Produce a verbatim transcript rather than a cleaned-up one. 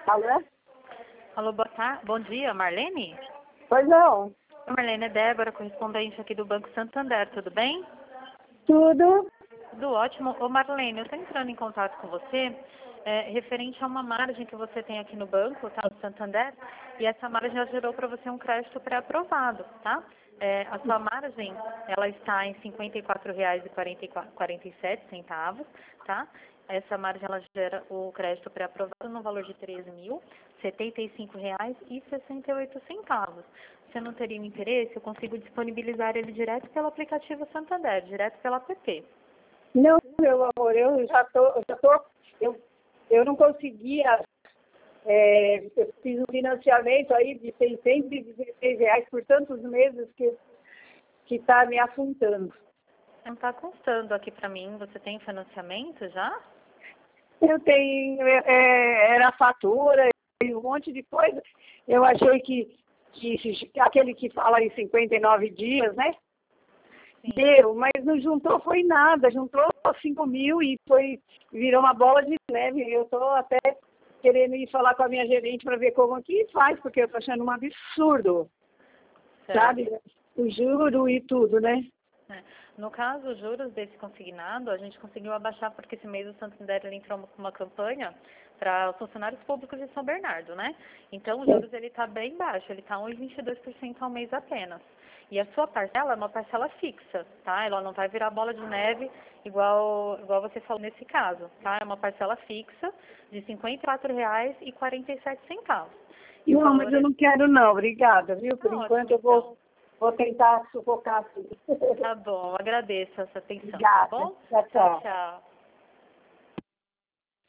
Alô? Alô, boa tarde. Bom dia, Marlene? Pois não. Oi, Marlene, é Débora, correspondente aqui do Banco Santander, tudo bem? Tudo? Tudo ótimo. Ô, Marlene, eu estou entrando em contato com você é, referente a uma margem que você tem aqui no banco, tá, no Santander, e essa margem já gerou para você um crédito pré-aprovado, tá? É, a sua margem, ela está em cinquenta e quatro reais e quarenta e sete centavos, tá? Essa margem, ela gera o crédito pré-aprovado no valor de treze mil setenta e cinco reais e sessenta e oito centavos. Você não teria um interesse? Eu consigo disponibilizar ele direto pelo aplicativo Santander, direto pela app. Não, meu amor, eu já tô, eu já tô, eu, eu não conseguia, é, eu fiz um financiamento aí de seiscentos e dezesseis reais por tantos meses que que está me afundando. Não está constando aqui para mim. Você tem financiamento já? Eu tenho, é, é, era fatura e um monte de coisa. Eu achei que, que aquele que fala em cinquenta e nove dias, né? Sim. Deu, mas não juntou foi nada, juntou cinco mil e foi, virou uma bola de neve. Eu estou até querendo ir falar com a minha gerente para ver como que faz, porque eu estou achando um absurdo, Certo. sabe? O juro e tudo, né? É. No caso, os juros desse consignado, a gente conseguiu abaixar porque esse mês o Santander ele entrou com uma campanha para os funcionários públicos de São Bernardo, né? Então, os juros ele está bem baixo, ele está um vírgula vinte e dois por cento ao mês apenas. E a sua parcela é uma parcela fixa, tá? Ela não vai virar bola de neve igual, igual você falou nesse caso, tá? É uma parcela fixa de cinquenta e quatro reais e quarenta e sete centavos. E o Não, valor mas eu é... não quero não, obrigada, viu? Por Tá enquanto ótimo, eu então. vou, vou tentar sufocar tudo. Tá bom, agradeço essa atenção, tá Obrigada. bom? Tchau, Tchau, tchau. tchau.